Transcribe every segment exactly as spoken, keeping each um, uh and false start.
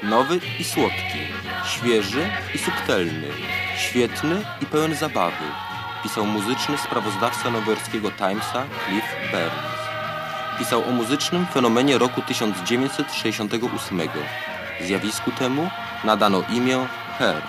Nowy i słodki, świeży i subtelny, świetny i pełen zabawy, pisał muzyczny sprawozdawca nowojorskiego Timesa Cliff Burns. Pisał o muzycznym fenomenie roku tysiąc dziewięćset sześćdziesiątego ósmego. Zjawisku temu nadano imię Hair.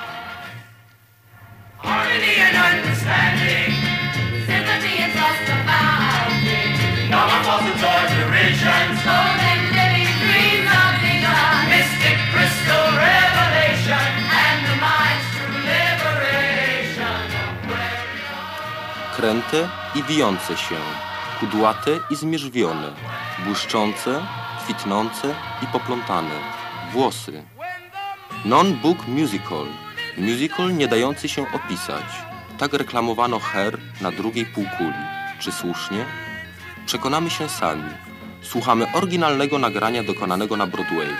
Kręte i wijące się, kudłate i zmierzwione, błyszczące, kwitnące i poplątane, włosy. Non-book musical, musical nie dający się opisać. Tak reklamowano Hair na drugiej półkuli. Czy słusznie? Przekonamy się sami. Słuchamy oryginalnego nagrania dokonanego na Broadway.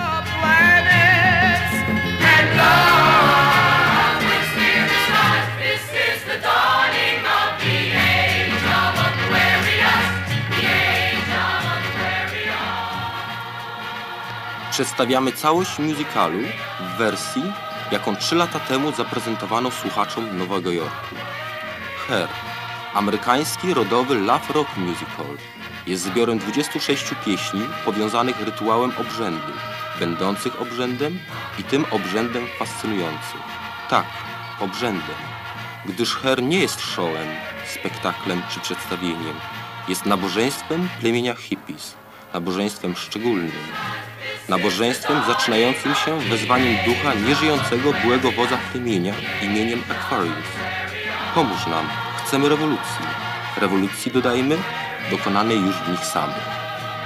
Przedstawiamy całość musicalu w wersji, jaką trzy lata temu zaprezentowano słuchaczom Nowego Jorku. Hair, amerykański rodowy love rock musical, jest zbiorem dwudziestu sześciu pieśni powiązanych rytuałem obrzędu, będących obrzędem i tym obrzędem fascynujących. Tak, obrzędem, gdyż Hair nie jest showem, spektaklem czy przedstawieniem, jest nabożeństwem plemienia hippies, nabożeństwem szczególnym. Nabożeństwem zaczynającym się wezwaniem ducha nieżyjącego byłego wodza plemienia imieniem Aquarius. Pomóż nam, chcemy rewolucji. Rewolucji, dodajmy, dokonanej już w nich samych.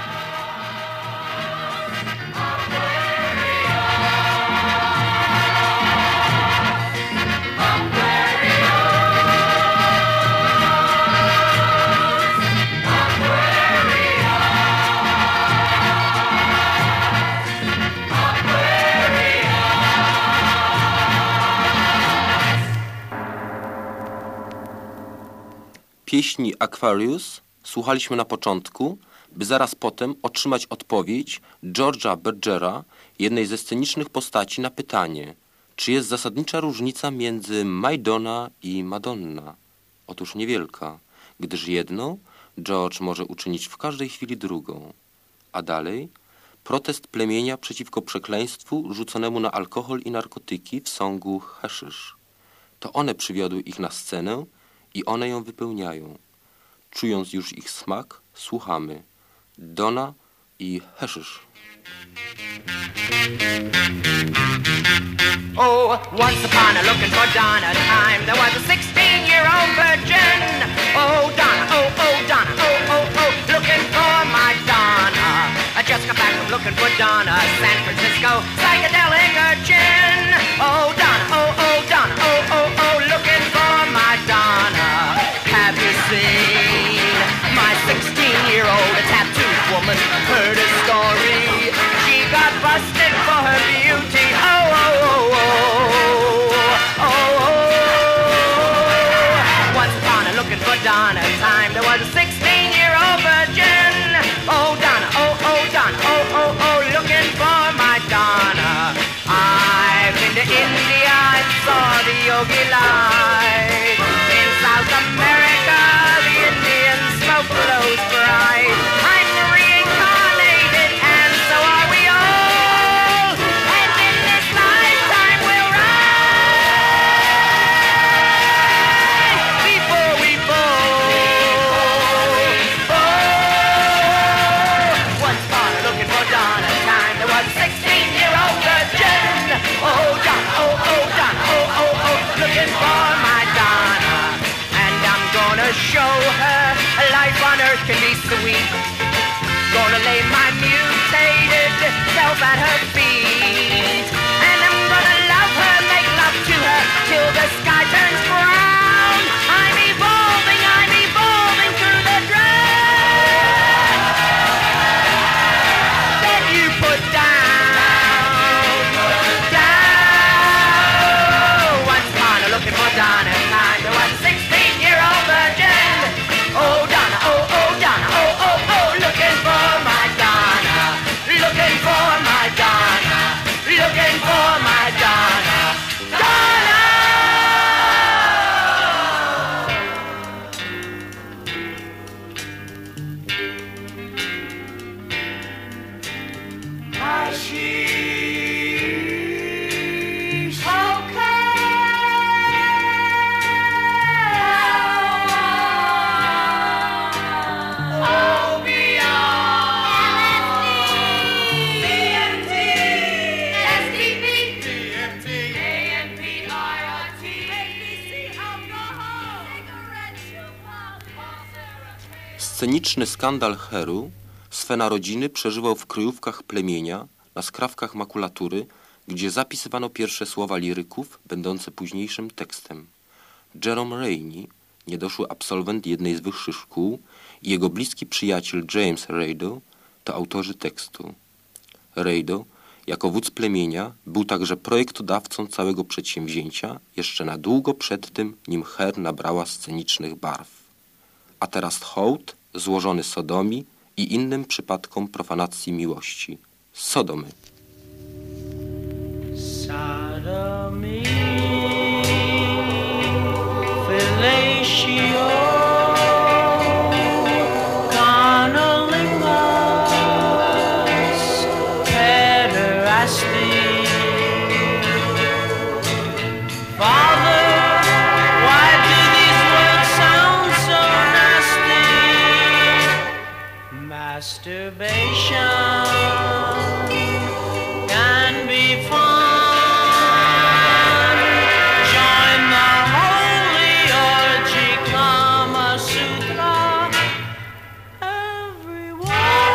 Pieśni Aquarius słuchaliśmy na początku, by zaraz potem otrzymać odpowiedź George'a Bergera, jednej ze scenicznych postaci, na pytanie, czy jest zasadnicza różnica między Madonna i Madonna. Otóż niewielka, gdyż jedną George może uczynić w każdej chwili drugą. A dalej protest plemienia przeciwko przekleństwu rzuconemu na alkohol i narkotyki w songu Hashish. To one przywiodły ich na scenę i one ją wypełniają. Czując już ich smak, słuchamy Donna i Hashish. Oh, once upon a looking for Donna time, there was a sixteen-year-old virgin. Oh, Donna, oh, oh, Donna, oh, oh, oh, looking for my Donna. I just got back from looking for Donna, San Francisco, psychedelic urchin. Oh, Donna, oh, oh, Donna, oh, oh, oh, looking for my Donna. Have you seen my sixteen-year-old tattooed woman? Heard a story. She got busted for her beauty. Oh, oh, oh, oh, oh, oh. Once upon a looking for Donna time, there was a sixteen-year-old virgin. Oh, Donna, oh, oh, Donna, oh, oh, oh, looking for my Donna. I've been to India and saw the yogi light. In South America, the Indian smoke blows bright. I'm reincarnated, and so are we all. And in this lifetime we'll rise before we fall. Oh, once upon a looking for Donna time, there was a sixteen-year-old virgin. Oh, Donna, oh, oh, Donna, oh, oh, oh, looking for hashish. Sceniczny skandal Heru Svena rodziny przeżywał w kryjówkach plemienia, na skrawkach makulatury, gdzie zapisywano pierwsze słowa liryków, będące późniejszym tekstem. Jerome Rainey, niedoszły absolwent jednej z wyższych szkół, i jego bliski przyjaciel James Rado to autorzy tekstu. Rado, jako wódz plemienia, był także projektodawcą całego przedsięwzięcia jeszcze na długo przed tym, nim Her nabrała scenicznych barw. A teraz hołd złożony sodomii i innym przypadkom profanacji miłości. Sodomy. Sodomy, fellatio, cunnilingus, pederasty. Father, why do these words sound so nasty? Masturbation can be fun. Join the holy orgy, Kama Sutra, everyone.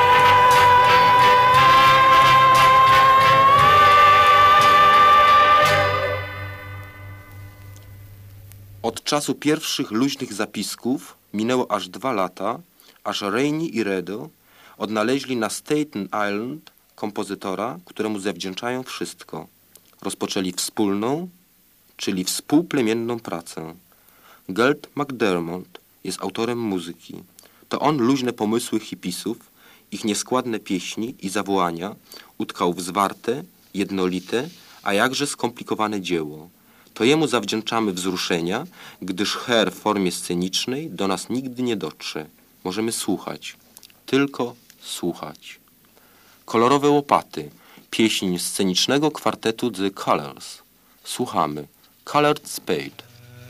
Od czasu pierwszych luźnych zapisków minęło aż dwa lata, aż Rainey i Rado odnaleźli na Staten Island kompozytora, któremu zawdzięczają wszystko. Rozpoczęli wspólną, czyli współplemienną pracę. Gert McDermott jest autorem muzyki. To on luźne pomysły hipisów, ich nieskładne pieśni i zawołania utkał w zwarte, jednolite, a jakże skomplikowane dzieło. To jemu zawdzięczamy wzruszenia, gdyż Her w formie scenicznej do nas nigdy nie dotrze. Możemy słuchać, tylko słuchać. Kolorowe łopaty, pieśń scenicznego kwartetu The Colors. Słuchamy. Colored Spade.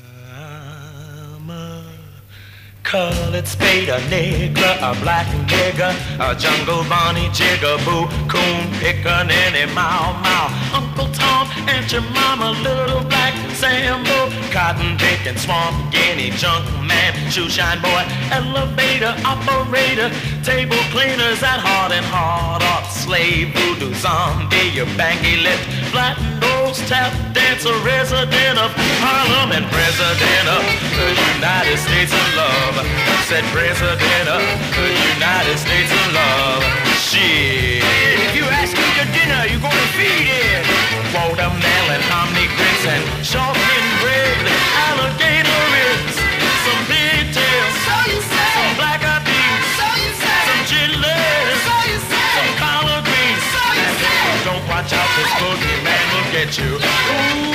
Colored spade, a nigger, a black nigger, a jungle bunny, jigaboo, coon picker, any mow mow. Uncle Tom and your mama, little black Sambo, cotton picking, swamp guinea, junk man, shoe shine boy, elevator operator, table cleaners at heart and hard up, slave voodoo zombie, your bangy lipped, flat nose, tap dancer, resident of Harlem and president of the United States of Love. Said president of the United States of Love. Shit. If you ask me to dinner, you gonna feed it. Watermelon, hominy grits, and shortbread bread, alligator ribs, some pigtails, so you say. Some black eyed peas, so you say. Some chitlins, so you say. Some collard greens, so you and say. If you don't watch out, this boogeyman will get you. Ooh.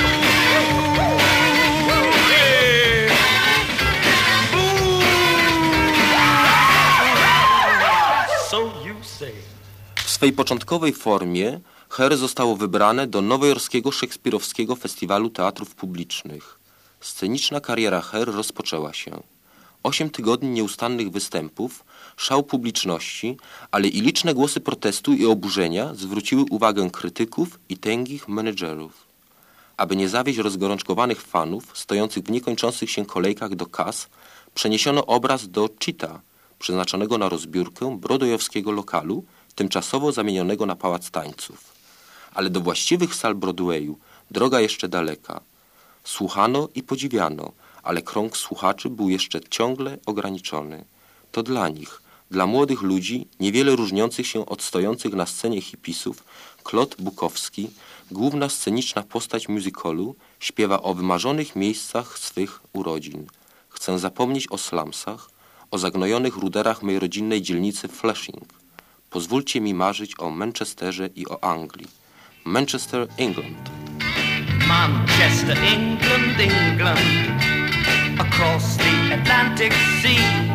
W swej początkowej formie Her zostało wybrane do nowojorskiego szekspirowskiego festiwalu teatrów publicznych. Sceniczna kariera Her rozpoczęła się. Osiem tygodni nieustannych występów, szał publiczności, ale i liczne głosy protestu i oburzenia zwróciły uwagę krytyków i tęgich menedżerów. Aby nie zawieść rozgorączkowanych fanów stojących w niekończących się kolejkach do kas, przeniesiono obraz do Cheetah, przeznaczonego na rozbiórkę brodwejowskiego lokalu, tymczasowo zamienionego na pałac tańców. Ale do właściwych sal Broadwayu droga jeszcze daleka. Słuchano i podziwiano, ale krąg słuchaczy był jeszcze ciągle ograniczony. To dla nich, dla młodych ludzi, niewiele różniących się od stojących na scenie hipisów, Claude Bukowski, główna sceniczna postać musicalu, śpiewa o wymarzonych miejscach swych urodzin. Chcę zapomnieć o slumsach, o zagnojonych ruderach mej rodzinnej dzielnicy Flushing. Pozwólcie mi marzyć o Manchesterze i o Anglii. Manchester, England. Manchester, England, England, across the Atlantic Sea.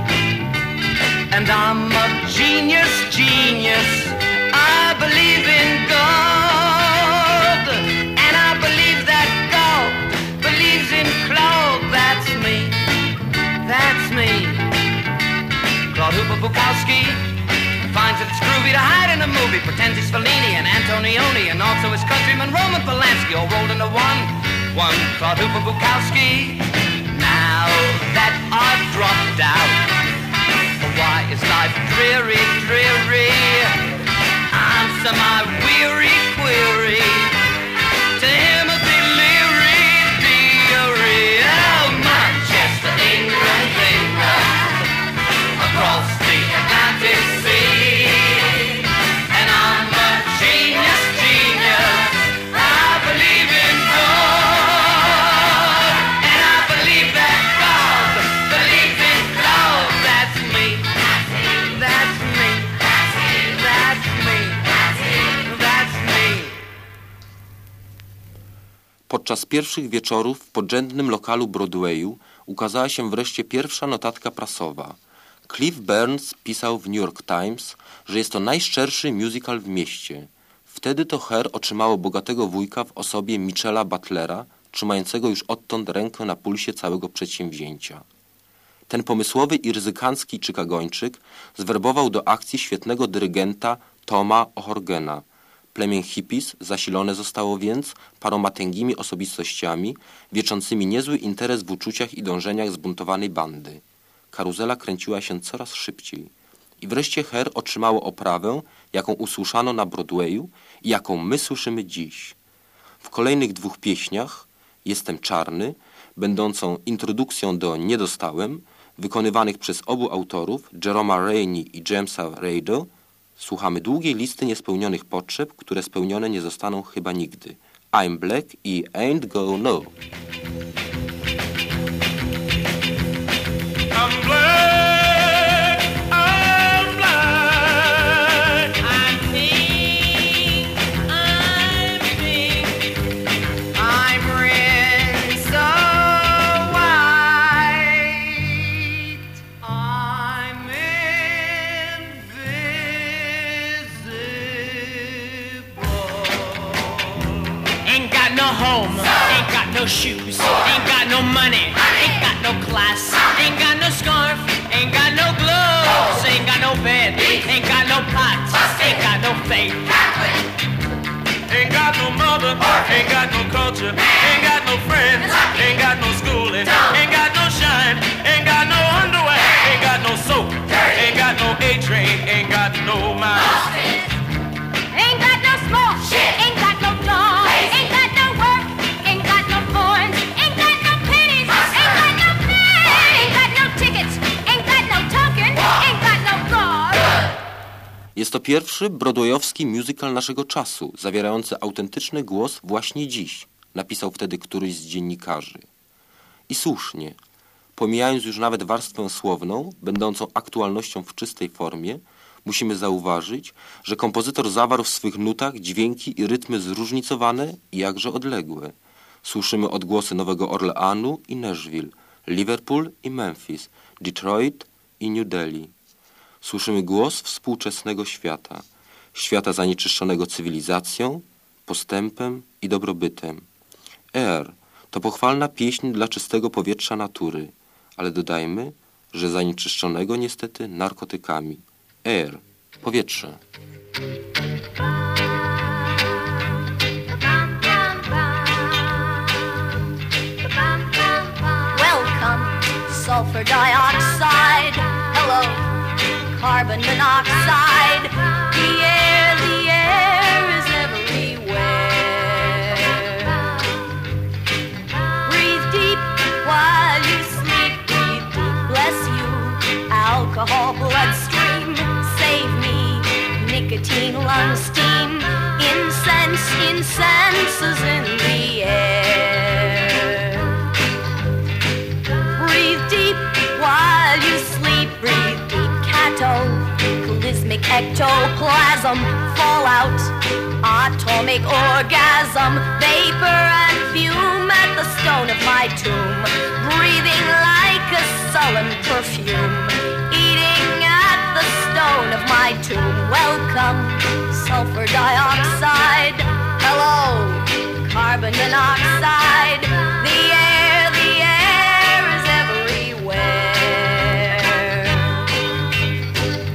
And I'm a genius, genius, I believe in God. Bukowski. Finds that it's groovy to hide in a movie, pretends he's Fellini and Antonioni, and also his countryman Roman Polanski, all rolled into one, one called Hooper Bukowski. Now that I've dropped out, why is life dreary, dreary? Answer my weary query. Timothy Leary, dearie. Oh, Manchester, England, England, across the Atlantic Sea. And I'm a genius, genius. I believe in God, and I believe that God believes in love. That's me. That's me. That's me. That's me. Podczas pierwszych wieczorów w podrzędnym lokalu Broadwayu ukazała się wreszcie pierwsza notatka prasowa. Cliff Burns pisał w New York Times, że jest to najszczerszy musical w mieście. Wtedy to Her otrzymało bogatego wujka w osobie Michela Butlera, trzymającego już odtąd rękę na pulsie całego przedsięwzięcia. Ten pomysłowy i ryzykancki Chicagończyk zwerbował do akcji świetnego dyrygenta Toma O'Horgena. Plemię hippies zasilone zostało więc paroma tęgimi osobistościami, wieczącymi niezły interes w uczuciach i dążeniach zbuntowanej bandy. Karuzela kręciła się coraz szybciej. I wreszcie Her otrzymało oprawę, jaką usłyszano na Broadwayu i jaką my słyszymy dziś. W kolejnych dwóch pieśniach, Jestem czarny, będącą introdukcją do Nie dostałem, wykonywanych przez obu autorów, Jeroma Rainey i Jamesa Rado, słuchamy długiej listy niespełnionych potrzeb, które spełnione nie zostaną chyba nigdy. I'm Black i Ain't Go No. I'm black, I'm blind, I'm pink, I'm pink, I'm red, so white, I'm invisible. Ain't got no home, ain't got no shoes, ain't got no money, ain't got no class, ain't got no scarf, ain't got no gloves, ain't got no bed, ain't got no pot, ain't got no faith. ain't got no mother, ain't got no culture, ain't got no friends, ain't got no schooling, ain't got no shine, ain't got no underwear, ain't got no soap, ain't got no A-train, ain't got no miles. Ain't got no smoke, ain't got no dog, ain't got no work, ain't got no horns, ain't got no pennies, ain't got no pay, ain't got no tickets, ain't got no token, ain't got no God. Jest to pierwszy broadwayowski musical naszego czasu, zawierający autentyczny głos właśnie dziś, napisał wtedy któryś z dziennikarzy. I słusznie, pomijając już nawet warstwę słowną, będącą aktualnością w czystej formie, musimy zauważyć, że kompozytor zawarł w swych nutach dźwięki i rytmy zróżnicowane i jakże odległe. Słyszymy odgłosy Nowego Orleanu i Nashville, Liverpool i Memphis, Detroit i New Delhi. Słyszymy głos współczesnego świata, świata zanieczyszczonego cywilizacją, postępem i dobrobytem. Air to pochwalna pieśń dla czystego powietrza natury, ale dodajmy, że zanieczyszczonego niestety narkotykami. Air, powietrze. Welcome, sulfur dioxide. Hello, carbon monoxide. The air, the air is everywhere. Breathe deep while you sleep. Breathe deep, bless you. Alcohol bloodstream, save me. Nicotine lung steam. Incense, incense is in the air. Breathe deep while you sleep. Breathe deep. Cataclysmic ectoplasm, fallout, atomic orgasm, vapor and fume at the stone of my tomb, breathing like a sullen perfume, eating at the stone of my tomb. Welcome, sulfur dioxide. Hello, carbon monoxide. The air, the air is everywhere.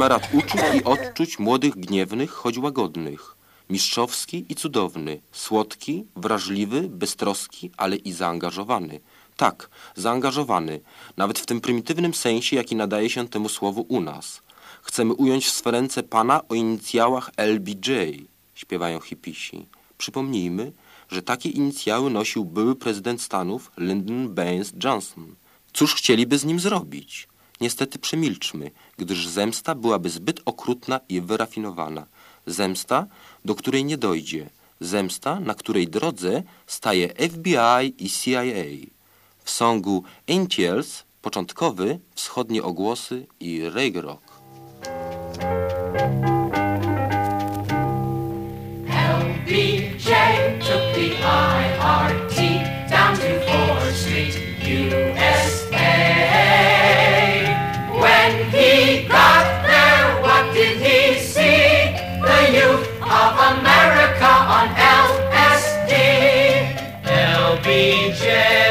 konglomerat uczuć i odczuć młodych, gniewnych, choć łagodnych. Mistrzowski i cudowny, słodki, wrażliwy, beztroski, ale i zaangażowany. Tak, zaangażowany, nawet w tym prymitywnym sensie, jaki nadaje się temu słowu u nas. Chcemy ująć w swe ręce pana o inicjałach L B J, śpiewają hipisi. Przypomnijmy, że takie inicjały nosił były prezydent Stanów Lyndon Baines Johnson. Cóż chcieliby z nim zrobić? Niestety przemilczmy, gdyż zemsta byłaby zbyt okrutna i wyrafinowana. Zemsta, do której nie dojdzie. Zemsta, na której drodze staje F B I i C I A. W songu Angels początkowy, wschodnie ogłosy i reggae rock. L B J took the I R T down to fourth Street, U S A. When he got there, what did he see? The youth of America on L S D. L B J.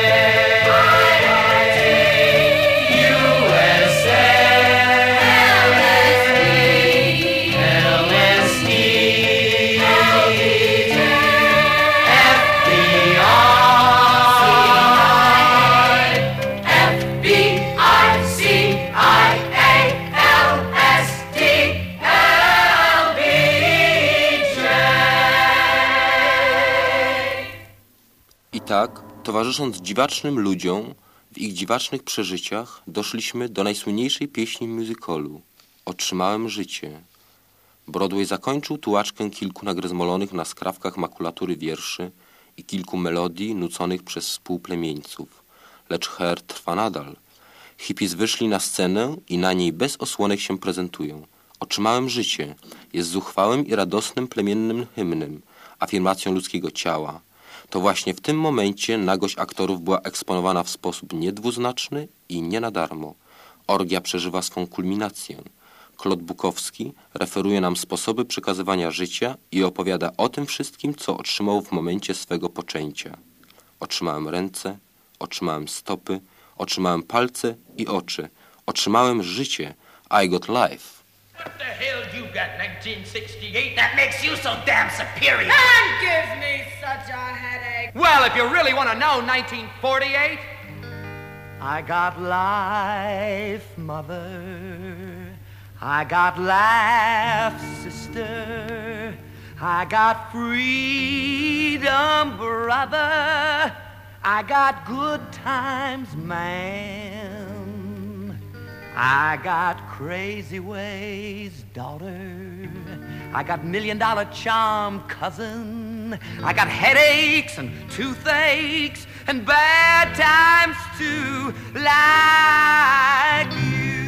Tak, towarzysząc dziwacznym ludziom w ich dziwacznych przeżyciach, doszliśmy do najsłynniejszej pieśni musicalu. Otrzymałem życie. Broadway zakończył tułaczkę kilku nagryzmolonych na skrawkach makulatury wierszy i kilku melodii nuconych przez współplemieńców. Lecz her trwa nadal. Hippies wyszli na scenę i na niej bez osłonek się prezentują. Otrzymałem życie jest zuchwałym i radosnym plemiennym hymnem, afirmacją ludzkiego ciała. To właśnie w tym momencie nagość aktorów była eksponowana w sposób niedwuznaczny i nie na darmo. Orgia przeżywa swą kulminację. Claude Bukowski referuje nam sposoby przekazywania życia i opowiada o tym wszystkim, co otrzymał w momencie swego poczęcia. Otrzymałem ręce, otrzymałem stopy, otrzymałem palce i oczy. Otrzymałem życie. I got life. What the hell you got, nineteen sixty-eight? That makes you so damn superior. And gives me such a headache. Well, if you really want to know, nineteen forty-eight. I got life, mother. I got laugh, sister. I got freedom, brother. I got good times, man. I got crazy ways, daughter. I got million dollar charm, cousin. I got headaches and toothaches and bad times too, like you.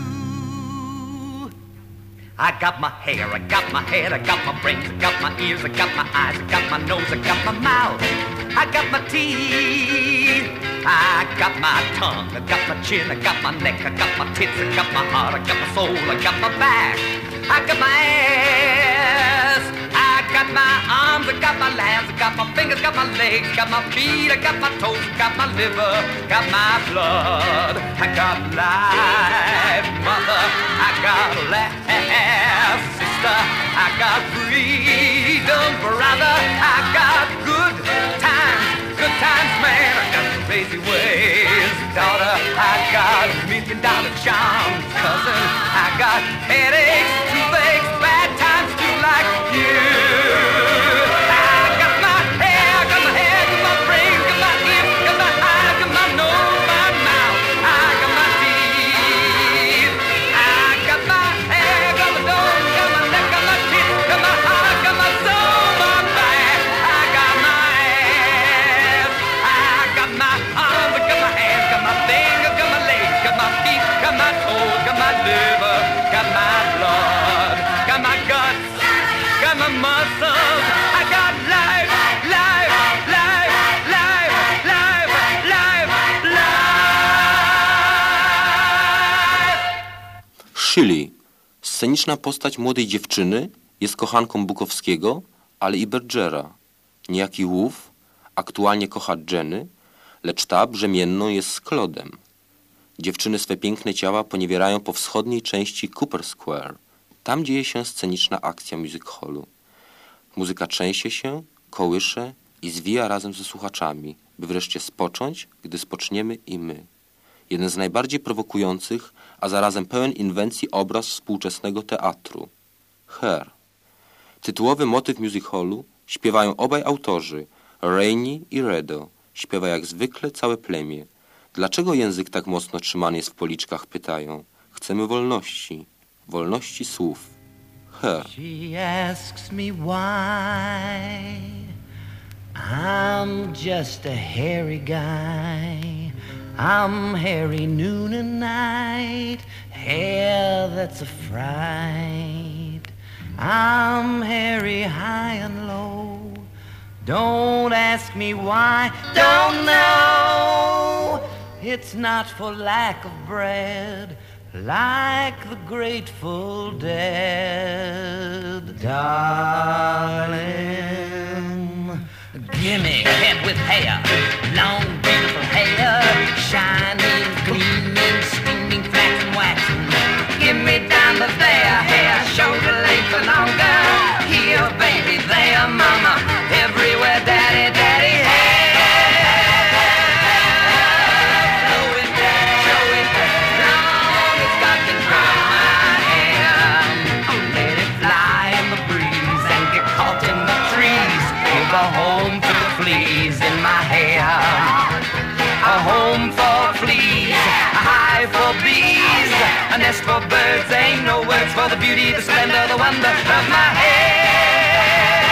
I got my hair, I got my head, I got my brains, I got my ears, I got my eyes, I got my nose, I got my mouth, I got my teeth, I got my tongue, I got my chin, I got my neck, I got my tits, I got my heart, I got my soul, I got my back, I got my ass, I got my arms, I got my legs, I got my fingers, got my legs, got my feet, I got my toes, I got my liver, got my blood, I got life, mother, I got laugh, sister, I got freedom, brother, I got good times, good times, man, I got crazy ways, daughter, I got million dollar charms, cousin, I got headaches, toothaches, bad times too, like you. I got my hair, got my head, got my brain, got my ears, got my eyes, got my nose, my mouth, I got my teeth, I got my hair, got my nose, got my neck, got my teeth, got my heart, got my soul, my back, I got my ass, I got my arms, I got my hands, got my fingers, got my legs, got my feet, got my toes, got my liver, got my blood, got my guts, got my muscles, I got life, life, life, life, life, life, life. Shirley, sceniczna postać młodej dziewczyny, jest kochanką Bukowskiego, ale i Bergera. Niejaki Wolf aktualnie kocha Jenny, lecz ta brzemienną jest z Claudem. Dziewczyny swe piękne ciała poniewierają po wschodniej części Cooper Square. Tam dzieje się sceniczna akcja music hallu. Muzyka trzęsie się, kołysze i zwija razem ze słuchaczami, by wreszcie spocząć, gdy spoczniemy i my. Jeden z najbardziej prowokujących, a zarazem pełen inwencji obraz współczesnego teatru. Hair. Tytułowy motyw music hallu śpiewają obaj autorzy, Rainey i Redo. Śpiewa jak zwykle całe plemię. Dlaczego język tak mocno trzymany jest w policzkach, pytają. Chcemy wolności. Wolności słów. Hair. She asks me why I'm just a hairy guy. I'm hairy noon and night, hair that's a fright. I'm hairy high and low. Don't ask me why, don't know. It's not for lack of bread, like the Grateful Dead. Darling, gimme head with hair, long beautiful hair, shining, gleaming, steaming, flat and waxing. Gimme down to there, hair, shoulder length or longer. Here, baby, there, mama, everywhere, daddy, daddy, hair. Blow it, show it, long as God can grow my hair. Oh, let it fly in the breeze and get caught in the trees. Give a home to the fleas in my hair. A home for fleas, a hive for bees, a nest for birds. Ain't no words for the beauty, the splendor, the wonder of my hair.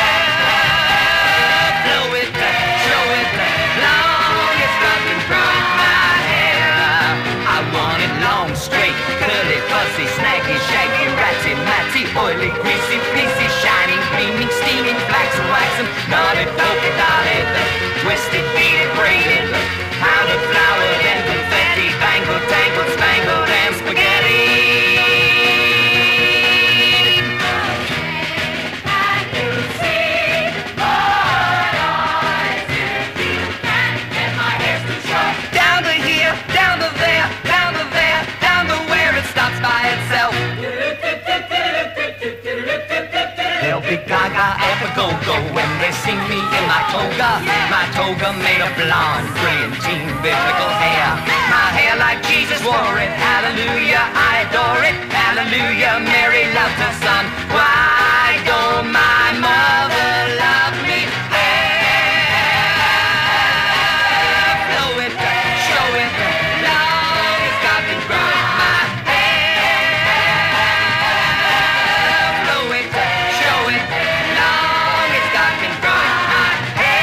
Blow it, show it, long as God can grow my hair. I want it long, straight, curly, fuzzy, snaggy, shaggy, ratty, matty, oily, greasy, fleecy, shining, gleaming, steaming, flaxen, waxen, knotted, polka dotted, twisted, beaded, braided, powdered, floured, and confetti, bangled, tangled, spangled, and spaghetti. Down to here, down to there, down to there, down to where it stops by itself. They'll be gaga at the go-go when they see me in my toga. My toga made of blonde, brilliantine, biblical hair. My hair like Jesus wore it. Hallelujah, I adore it. Hallelujah, Mary loved her son. Why don't my mother love me? Hair, blow it, show it, long as God can grow my hair. Blow it, show it, long as God can grow my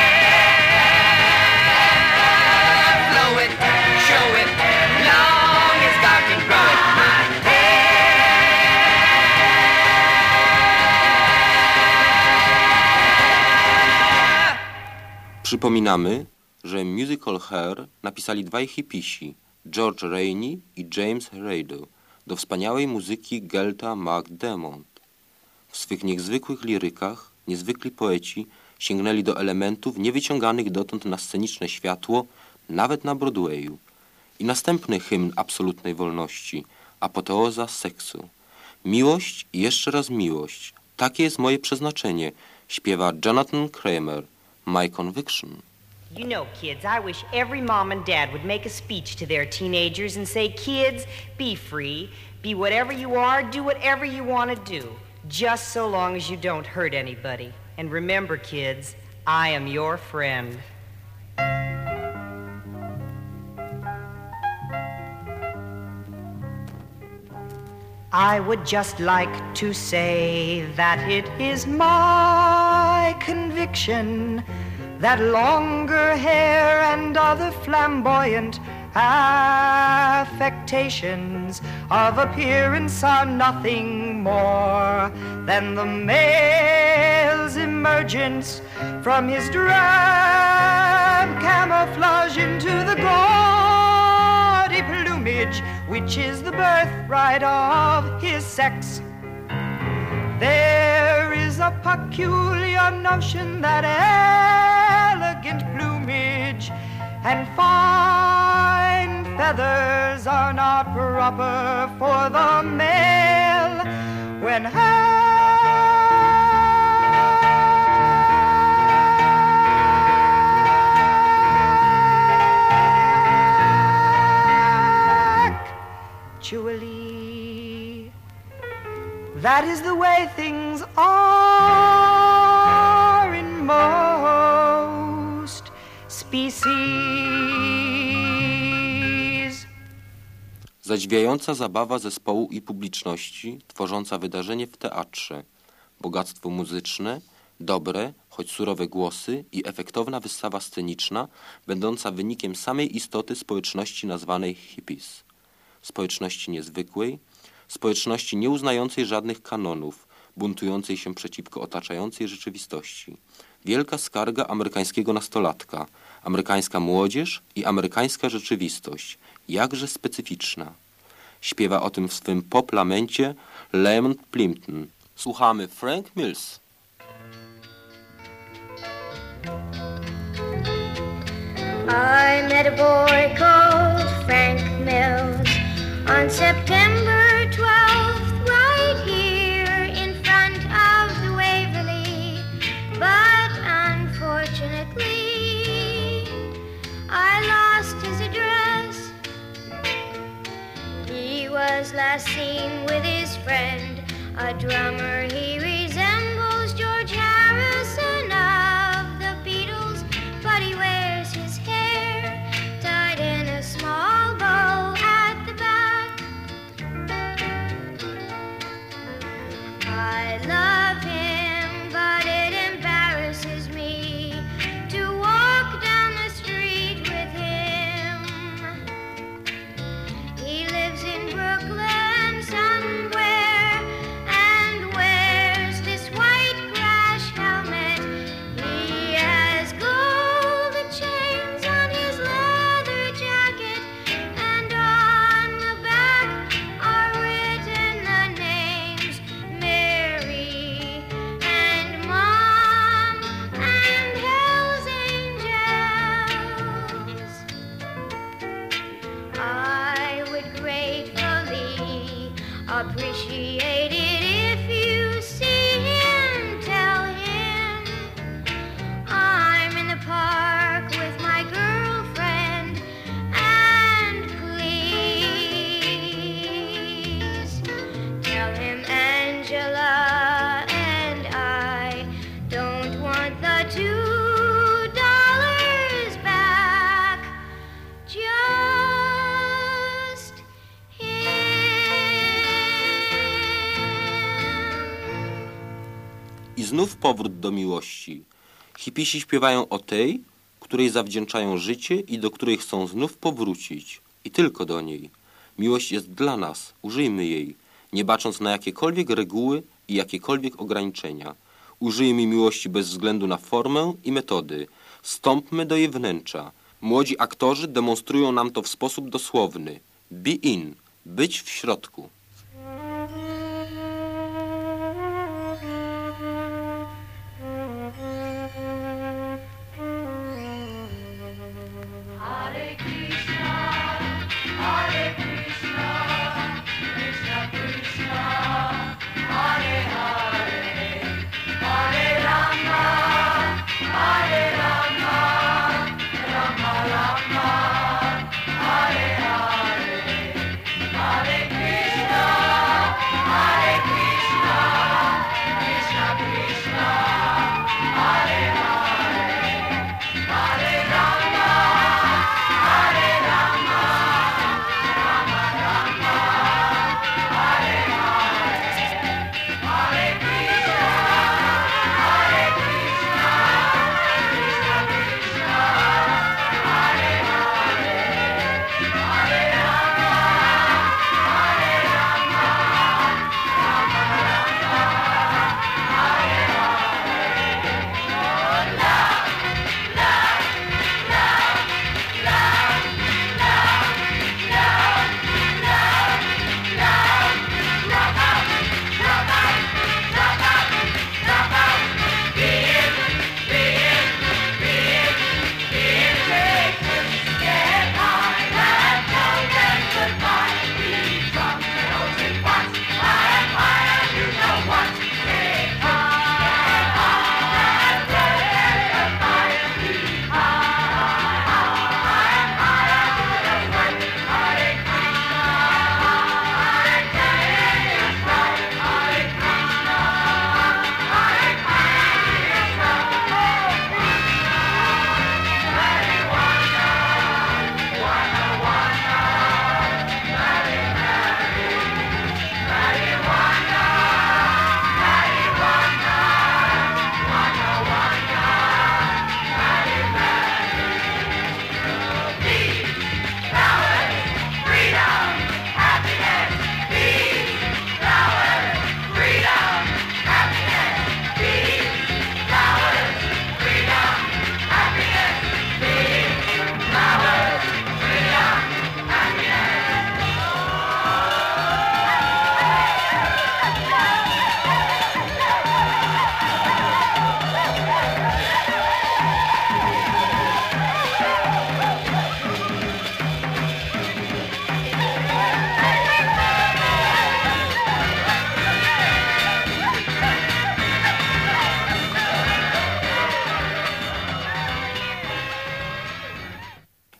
hair. Blow it, show it, long as God can grow my hair. Przypominamy, że musical Hair napisali dwaj hipisi, George Rainey i James Redo, do wspaniałej muzyki Gelta MacDermot. W swych niezwykłych lirykach niezwykli poeci sięgnęli do elementów niewyciąganych dotąd na sceniczne światło, nawet na Broadwayu. I następny hymn absolutnej wolności, apoteoza seksu. Miłość i jeszcze raz miłość. Takie jest moje przeznaczenie, śpiewa Jonathan Kramer, My Conviction. You know, kids, I wish every mom and dad would make a speech to their teenagers and say, kids, be free, be whatever you are, do whatever you want to do, just so long as you don't hurt anybody. And remember, kids, I am your friend. I would just like to say that it is my conviction that longer hair and other flamboyant affectations of appearance are nothing more than the male's emergence from his drab camouflage into the gaudy plumage, which is the birthright of his sex. There is a peculiar notion that elegant plumage and fine feathers are not proper for the male. When actually, that is the way things are in most species. Zadziwiająca zabawa zespołu i publiczności, tworząca wydarzenie w teatrze, bogactwo muzyczne, dobre, choć surowe głosy i efektowna wystawa sceniczna, będąca wynikiem samej istoty społeczności nazwanej hippies. Społeczności niezwykłej, społeczności nieuznającej żadnych kanonów, buntującej się przeciwko otaczającej rzeczywistości. Wielka skarga amerykańskiego nastolatka, amerykańska młodzież i amerykańska rzeczywistość, jakże specyficzna. Śpiewa o tym w swym pop-lamencie Lamont Plimpton. Słuchamy Frank Mills. I met a boy called Frank Mills on September twelfth, right here in front of the Waverly. But unfortunately, I lost his address. He was last seen with his friend, a drummer. He resembles George Harrison of the Beatles, but he wears his hair tied in a small bow at the back. I love him, but it embarrasses me to walk down the street with him. He lives in Brooklyn somewhere and wears this white crash helmet. He has gold chains on his leather jacket, and on the back are written the names Mary and Mom and Hell's Angels. I would gratefully appreciate it if you see him. Tell him I'm in the park with my girlfriend, and please tell him Angela and I don't want the two dollars back. Just him. I znów powrót do miłości. Hipisi śpiewają o tej, której zawdzięczają życie i do której chcą znów powrócić. I tylko do niej. Miłość jest dla nas, użyjmy jej, nie bacząc na jakiekolwiek reguły i jakiekolwiek ograniczenia. Użyjmy miłości bez względu na formę i metody. Stąpmy do jej wnętrza. Młodzi aktorzy demonstrują nam to w sposób dosłowny. Be in, być w środku. Hare Krishna, Hare Krishna, Krishna Krishna, Hare Hare, Hare Rama, Hare Rama, Rama Rama, Hare Hare, Hare Krishna,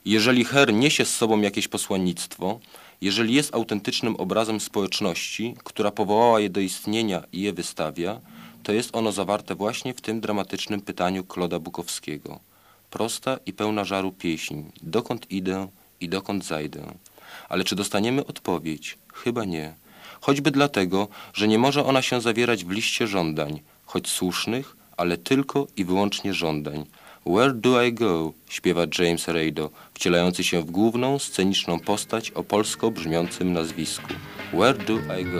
Jeżeli Her niesie z sobą jakieś posłannictwo, jeżeli jest autentycznym obrazem społeczności, która powołała je do istnienia i je wystawia, to jest ono zawarte właśnie w tym dramatycznym pytaniu Claude'a Bukowskiego. Prosta i pełna żaru pieśń, dokąd idę i dokąd zajdę. Ale czy dostaniemy odpowiedź? Chyba nie. Choćby dlatego, że nie może ona się zawierać w liście żądań, choć słusznych, ale tylko i wyłącznie żądań. Where do I go? Śpiewa James Rado, wcielający się w główną, sceniczną postać o polsko brzmiącym nazwisku. Where do I go?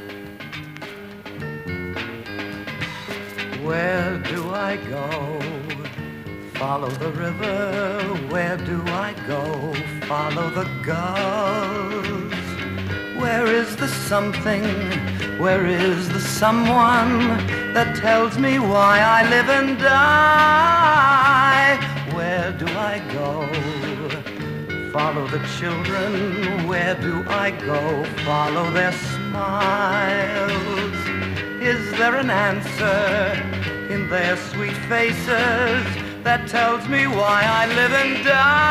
Where do I go? Follow the river. Where do I go? Follow the gulls. Where is the something? Where is the someone that tells me why I live and die? Where do I go? Follow the children. Where do I go? Follow their smiles. Is there an answer in their sweet faces that tells me why I live and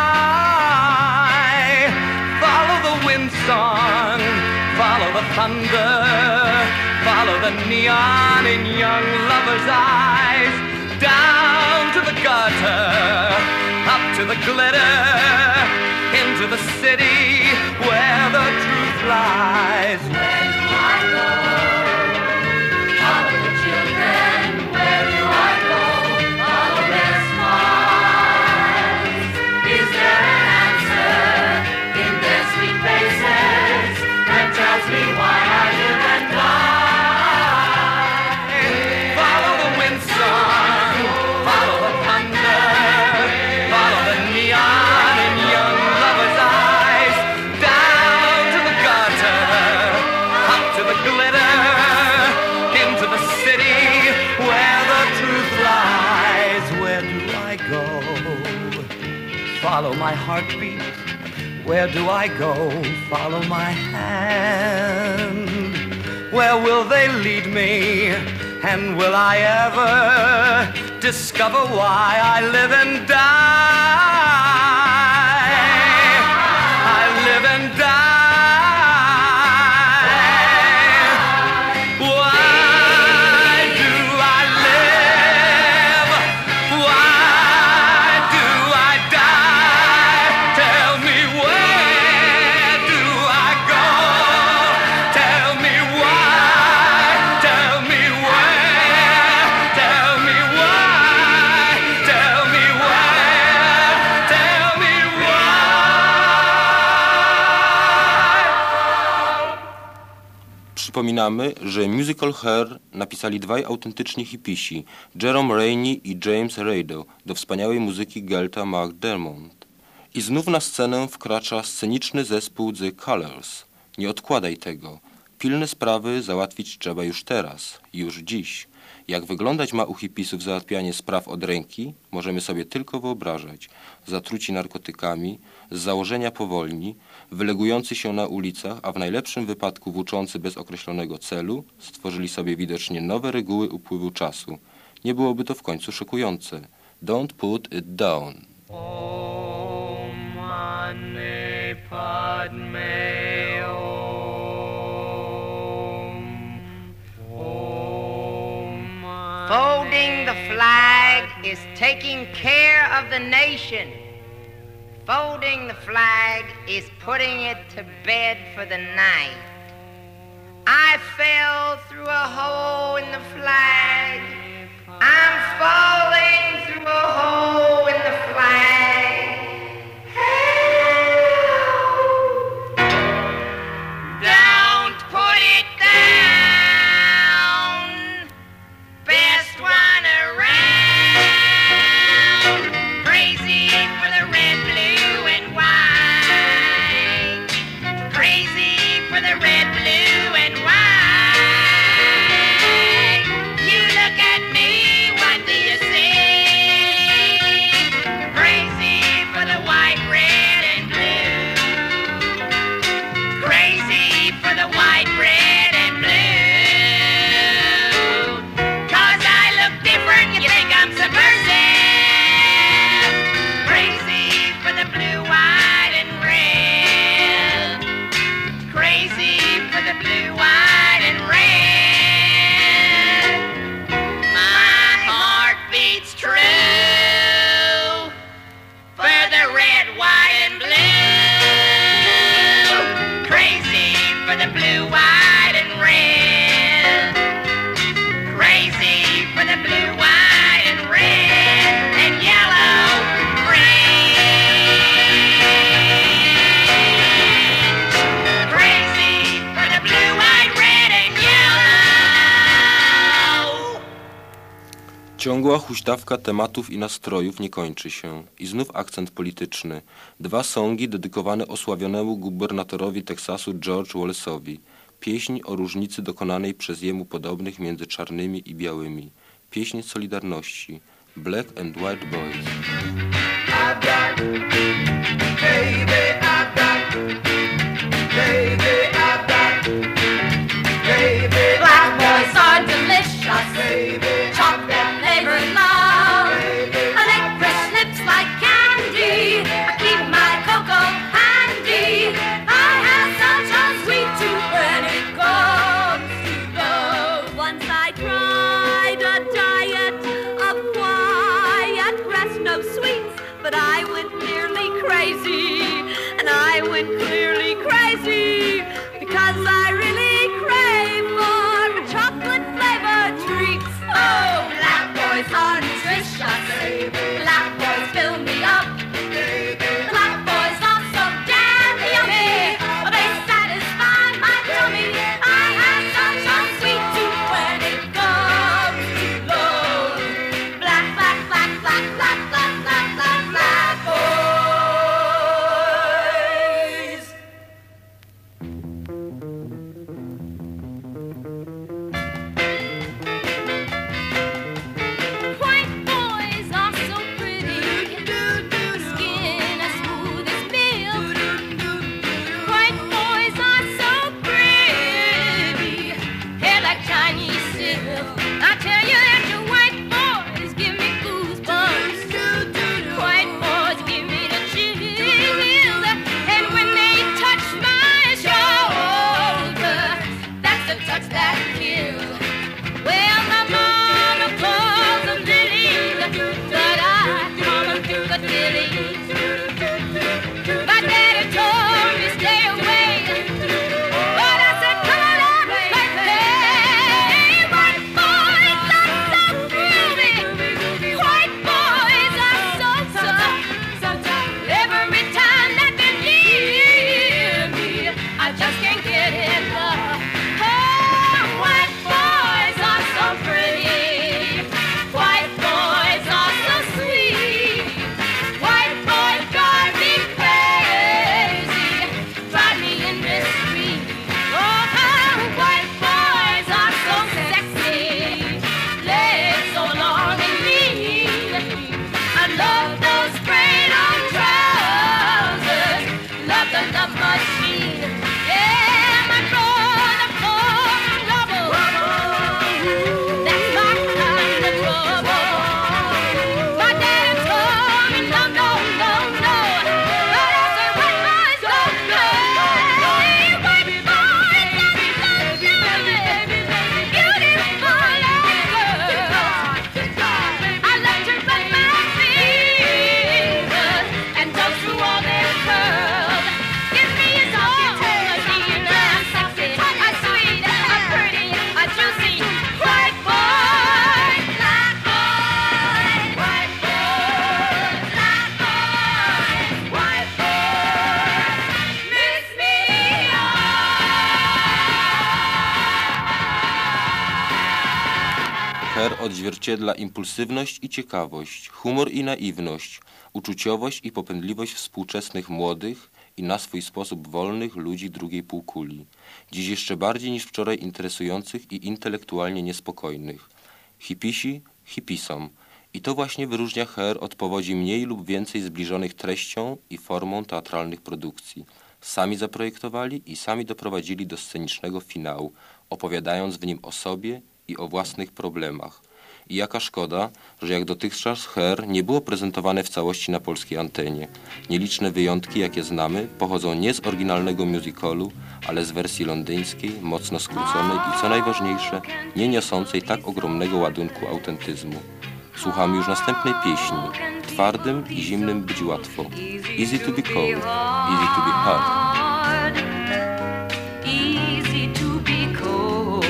die? Follow the wind song, follow the thunder, follow the neon in young lovers' eyes, down to the gutter, up to the glitter, into the city where the truth lies. Where do I go? Follow the children. Where do I go? Follow their smiles. Is there an answer in their sweet faces that tells me why I live and die? Follow the wind song, follow the thunder, follow the neon in young lovers' eyes, down to the gutter, up to the glitter, into the city where the truth lies. Where do I go? Follow my heartbeat. Where do I go? Follow my hand. Where will they lead me? And will I ever discover why I live and die? I live and die. Why do I live? Why do I die? Tell me, where do I go? Tell me why. Tell me where. Tell me why. Tell me where. Tell me why. Przypominamy, że musical Her napisali dwaj autentyczni hipisi, Jerome Rainey i James Rado, do wspaniałej muzyki Gelta McDermott. I znów na scenę wkracza sceniczny zespół The Colours. Nie odkładaj tego. Pilne sprawy załatwić trzeba już teraz, już dziś. Jak wyglądać ma u hipisów załatwianie spraw od ręki, możemy sobie tylko wyobrażać. Zatruci narkotykami, z założenia powolni, wylegujący się na ulicach, a w najlepszym wypadku włóczący bez określonego celu, stworzyli sobie widocznie nowe reguły upływu czasu. Nie byłoby to w końcu szokujące. Don't put it down. Om mani padme om. Om mani Folding the flag is taking care of the nation. Folding the flag is putting it to bed for the night. I fell through a hole in the flag. I'm falling through a hole in the flag. Help! Don't put it down. Best one around. Crazy for the red, blue, and white. Crazy for the red, blue, and white. You look at me, what do you see? crazy for the blue, white, and red. My heart beats true for the red, white, and blue. Crazy for the blue, white, and red. Crazy for the blue, white, and red, and yellow, orange. Crazy for the blue, white, red, and yellow. Ciągła huśtawka tematów i nastrojów nie kończy się. I znów akcent polityczny. Dwa songi dedykowane osławionemu gubernatorowi Teksasu George Wallace'owi. Pieśń o różnicy dokonanej przez jemu podobnych między czarnymi i białymi. Pieśń Solidarności. Black and White Boys. I've got, baby, I've got, baby, I've got, baby, Black boys are delicious, baby, chocolate flavored love. A licorice lips like candy. I keep my cocoa handy. I have such a sweet tooth when it comes to love. Once I tried a diet of quiet rest, no sweets, but I went nearly crazy, and I went clearly crazy because I really crave for chocolate flavored treats. Oh, black boys are nutritious. Black boys fill me up. Black boys are so damn yummy. They satisfy my tummy. I have such a sweet tooth when it comes to love. Black, black, black, black, black, black, black, black, black boys. White boys are so pretty, skin as smooth as milk. White boys are so pretty, hair like Chinese silk. I tell you that your white boys give me goosebumps. White boys give me the chills, and when they touch my shoulder, that's the touch that kills. Well, my mama calls them lilies, but I call them through the lilies. My daddy told me stay away, but I said come on out, baby. White boys are so groovy. White boys are so tough. Every time that they leave me, I just can't get enough. Oh, white boys are so pretty. White boys are so sweet. White boys drive me crazy, drive me in this street. Oh, white boys are so sexy, legs so long and lean. I love those straight-on trousers, love the love machine. Yeah, my brother called me rubble. That's my kind of trouble. My daddy told me no, no, no, no. But I said white boys don't play. White boys are so lovely, beautiful girls. I love to rub my fingers and toast through all their curls. Give me a song, a scene, I'm sexy, I'm sweet, I'm pretty, I'm juicy. White boy, black boy, white boy, black boy, white boy, mix me Her odzwierciedla impulsywność i ciekawość, humor i naiwność, uczuciowość i popędliwość współczesnych młodych i na swój sposób wolnych ludzi drugiej półkuli, dziś jeszcze bardziej niż wczoraj interesujących i intelektualnie niespokojnych. Hipisi hipisom. I to właśnie wyróżnia Her od powodzi mniej lub więcej zbliżonych treścią i formą teatralnych produkcji. Sami zaprojektowali i sami doprowadzili do scenicznego finału, opowiadając w nim o sobie i o własnych problemach. I jaka szkoda, że jak dotychczas Hair nie było prezentowane w całości na polskiej antenie. Nieliczne wyjątki, jakie znamy, pochodzą nie z oryginalnego musicalu, ale z wersji londyńskiej, mocno skróconej i co najważniejsze, nie niosącej tak ogromnego ładunku autentyzmu. Słuchamy już następnej pieśni. Twardym i zimnym być łatwo. Easy to be cold, easy to be hard. Easy to be cold.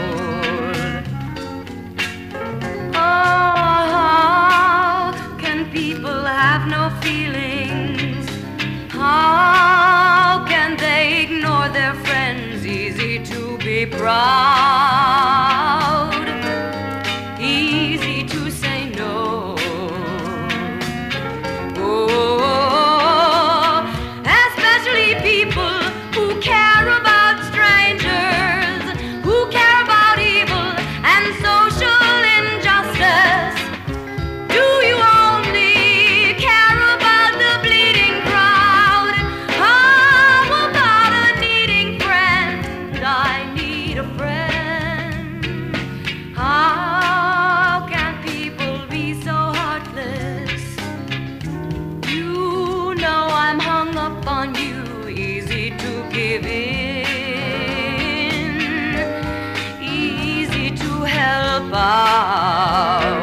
Oh, how can people have no feelings? How can they ignore their friends? Easy to be proud. Easy to say no. Oh, especially people who care about strangers, who care about evil and social injustice. Do you only care about the bleeding crowd? How about a needing friend? I need a friend. How can people be so heartless? You know I'm hung up on you, easy to give in, easy to help out.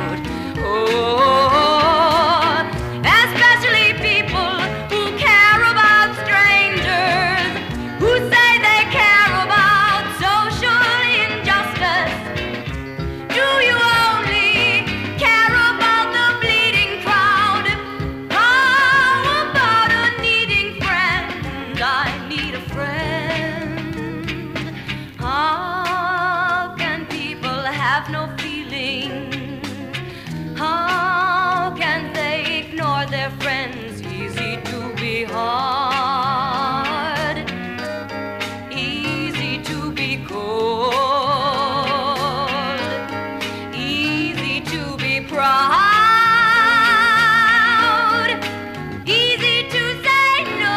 Oh, especially people who care about strangers, who say they care about social injustice. Do you only care about the bleeding crowd? How about a needing friend? I need a friend. How can people have no feelings? How can they ignore their friends? Easy to be hard, easy to be cold, easy to be proud, easy to say no.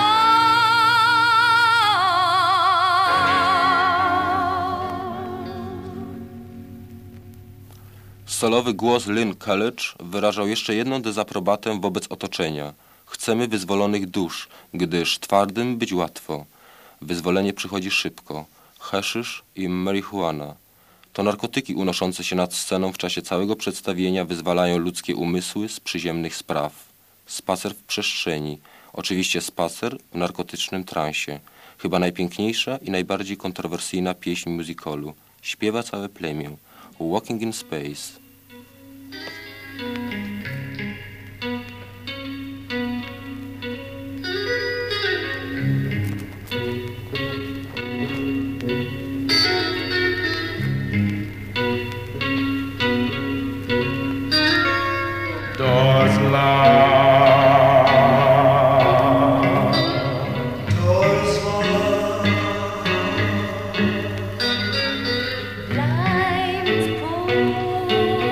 Solowy głos Lynn College wyrażał jeszcze jedną dezaprobatę wobec otoczenia. Chcemy wyzwolonych dusz, gdyż twardym być łatwo. Wyzwolenie przychodzi szybko. Haszysz i marihuana. To narkotyki unoszące się nad sceną w czasie całego przedstawienia wyzwalają ludzkie umysły z przyziemnych spraw. Spacer w przestrzeni. Oczywiście spacer w narkotycznym transie. Chyba najpiękniejsza i najbardziej kontrowersyjna pieśń musicalu. Śpiewa całe plemię. Walking in Space. Doors locked. Doors locked. Lines pulled.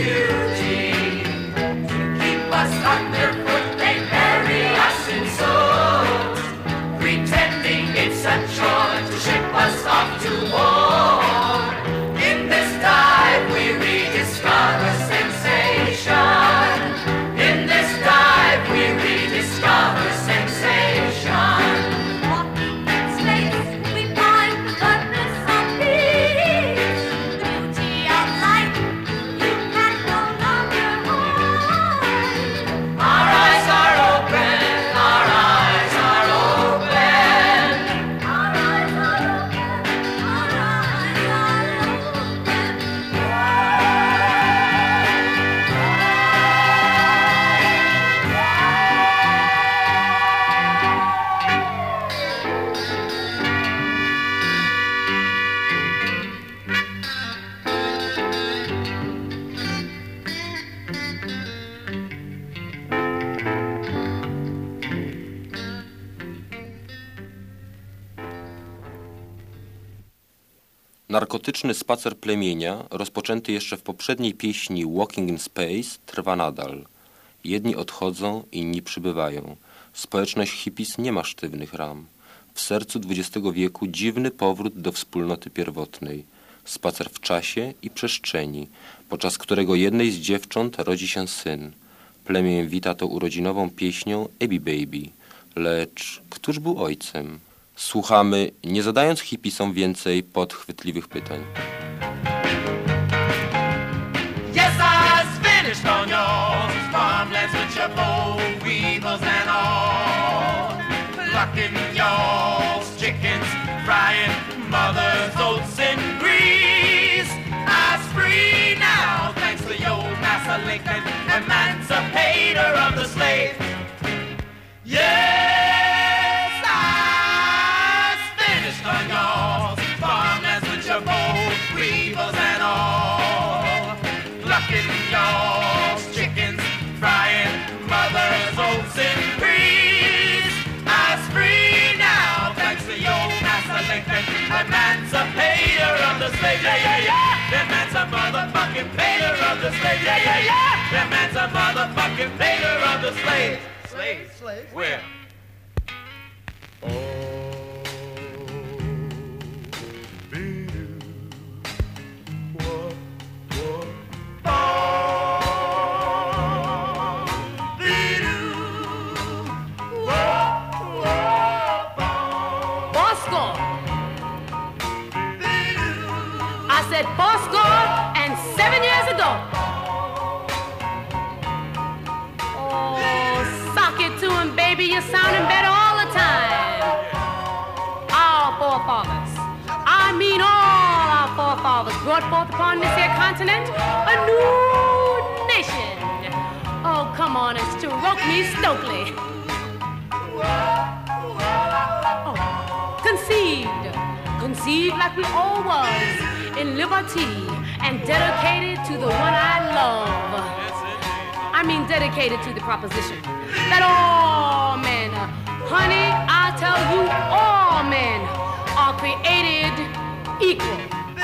beauty. To keep us underfoot, they bury us in salt, pretending it's a chore to ship us off to war. In this dive we rediscover sensation. In this dive we rediscover sensation. Walking in space, we find the goodness of peace. The beauty of life you can no longer hide. Our eyes are open, our eyes are open. Our eyes are open, our eyes are open. Narkotyczny spacer plemienia, rozpoczęty jeszcze w poprzedniej pieśni Walking in Space, trwa nadal. Jedni odchodzą, inni przybywają. Społeczność hippies nie ma sztywnych ram. W sercu dwudziestego wieku dziwny powrót do wspólnoty pierwotnej. Spacer w czasie i przestrzeni, podczas którego jednej z dziewcząt rodzi się syn. Plemię wita to urodzinową pieśnią Abby Baby. Lecz któż był ojcem? Słuchamy, nie zadając hippisom więcej podchwytliwych pytań. Yes, I's finished on yours. Farmlands with your boll weevils and all. Plucking yours, chickens, frying mother's oats in grease. I's free now, thanks to your Massa Lincoln, emancipator of the slave. Yes, I's finished on yours. Farmlands with your boll weevils and all. Plucking yours, chickens, frying mother's oats in grease. I's free now, thanks to your Massa Lincoln, emancipator of the slave. Yeah, yeah, yeah. That man's a motherfucking payer of the slave. Yeah, yeah, yeah. That man's a motherfucking payer of the slave. Slave, slave. Where? Fourscore. I said fourscore and seven years ago. Oh, sock it to him, baby. You're sounding better all the time. Our forefathers, I mean all our forefathers, brought forth upon this here continent a new nation. Oh, come on and stroke me Stokely. Oh, conceived, conceived like we all was, in liberty, and dedicated to the one I love. I mean dedicated to the proposition that all men, honey, I tell you, all men are created equal.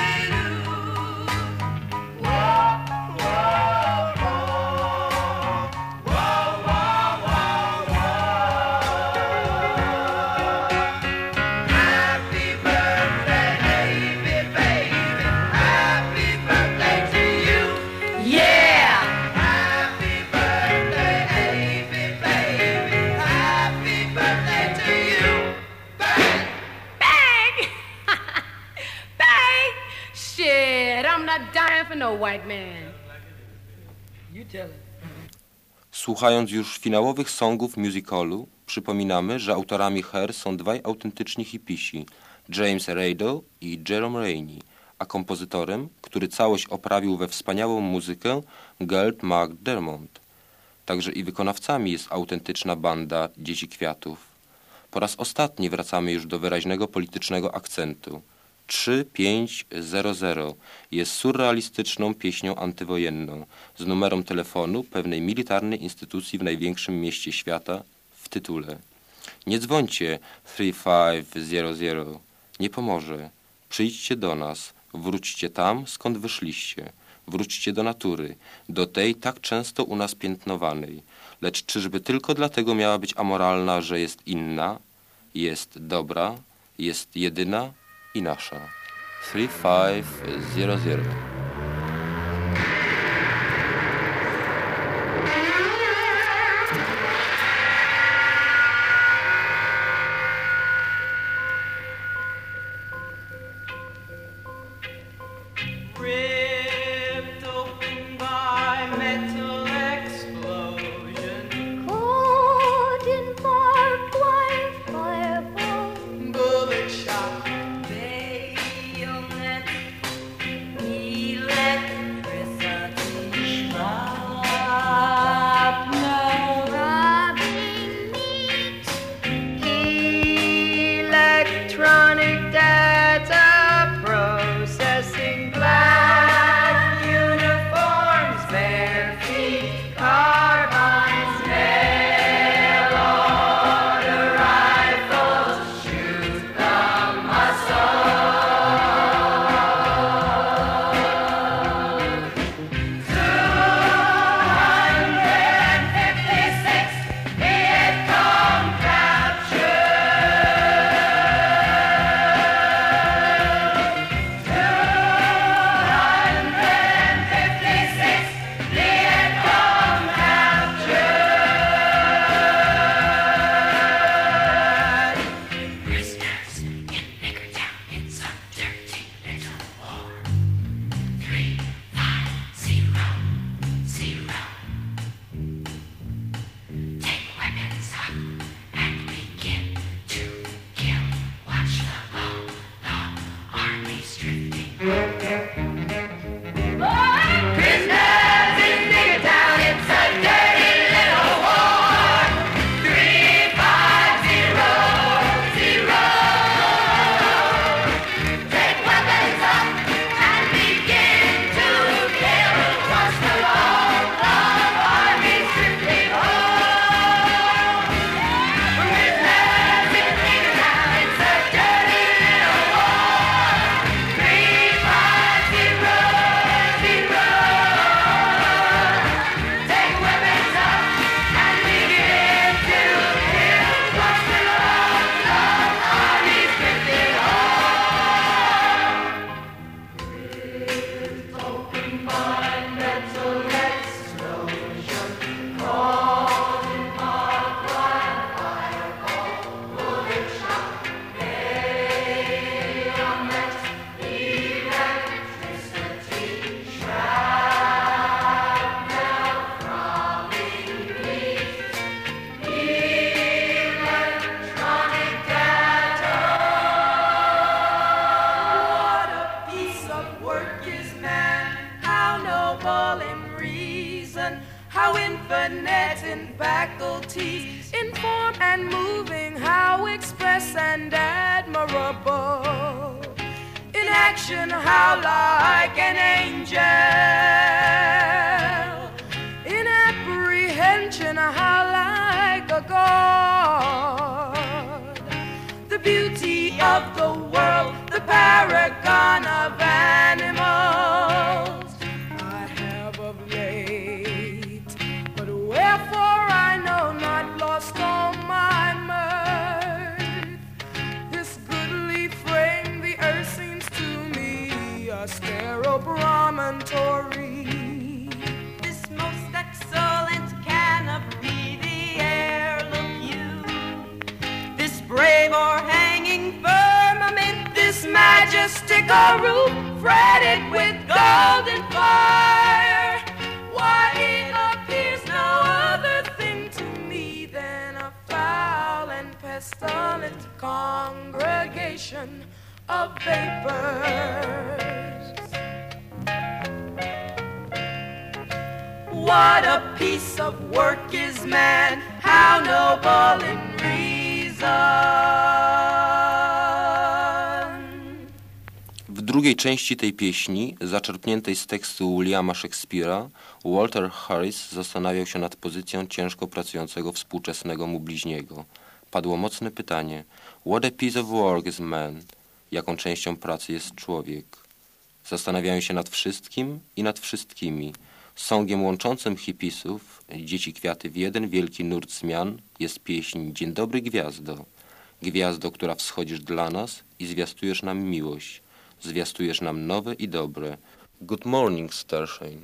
Dying for no white man. You tell it. Słuchając już finałowych songów musicalu, przypominamy, że autorami Hair są dwaj autentyczni hipisi, James Radle i Jerome Rainey, a kompozytorem, który całość oprawił we wspaniałą muzykę, Gert McDermott. Także i wykonawcami jest autentyczna banda Dzieci Kwiatów. Po raz ostatni wracamy już do wyraźnego politycznego akcentu. trzy pięć zero zero jest surrealistyczną pieśnią antywojenną z numerem telefonu pewnej militarnej instytucji w największym mieście świata w tytule. Nie dzwońcie trzy pięć zero zero, nie pomoże. Przyjdźcie do nas, wróćcie tam, skąd wyszliście. Wróćcie do natury, do tej tak często u nas piętnowanej. Lecz czyżby tylko dlatego miała być amoralna, że jest inna, jest dobra, jest jedyna i nasza. trzy pięć zero zero. Ripped open by metal explosion, Caught in barbed wire fireball, bullet shot, bayonet, electricity, shrapnel, robbing meat, Electronic data processing, black uniforms, bare feet, carbines, mail order rifles, shoot the muzzle. two hundred fifty-six Vietcong prisoners in Niggertown. It's a dirty little war. Three, five, zero, zero. Take weapons up and begin to kill. Watch the long, long armies drifting. Prisoners in Niggertown, it's a dirty little war. Three, five, zero, zero. Take weapons up and begin to kill. Watch the long, long armies drifting home. Prisoners in Niggertown, it's a dirty little war. Three, five, zero, zero. Take weapons up and begin to kill. Watch the long, long armies drifting home. Open by metal explosion, caught in barbed wire fireball, bullet shot, bayonet, electricity, shrapnel, throbbing beat, electronic data. What a piece of work is man, how noble in reason, how infinite in faculties, in form and moving, how express and admirable, in action how like an angel, in apprehension how like a god, the beauty of the world, the paragon of animals. I have of late, but wherefore I know not, lost all my mirth. This goodly frame, the earth seems to me a sterile promontory. This most excellent canopy, the air, look you. This brave o'erhanging firmament, this majestical roof, fretted with golden fire. Why, it appears no other thing to me than a foul and pestilent congregation of vapors. What a piece of work is man, how noble in reason. W drugiej części tej pieśni, zaczerpniętej z tekstu Williama Shakespeare'a, Walter Harris zastanawiał się nad pozycją ciężko pracującego współczesnego mu bliźniego. Padło mocne pytanie: What a piece of work is man? Jaką częścią pracy jest człowiek? Zastanawiają się nad wszystkim i nad wszystkimi. Songiem łączącym hipisów, dzieci kwiaty w jeden wielki nurt zmian, jest pieśń Dzień dobry gwiazdo. Gwiazdo, która wschodzisz dla nas i zwiastujesz nam miłość. Zwiastujesz nam nowe i dobre. Good morning, Starshine.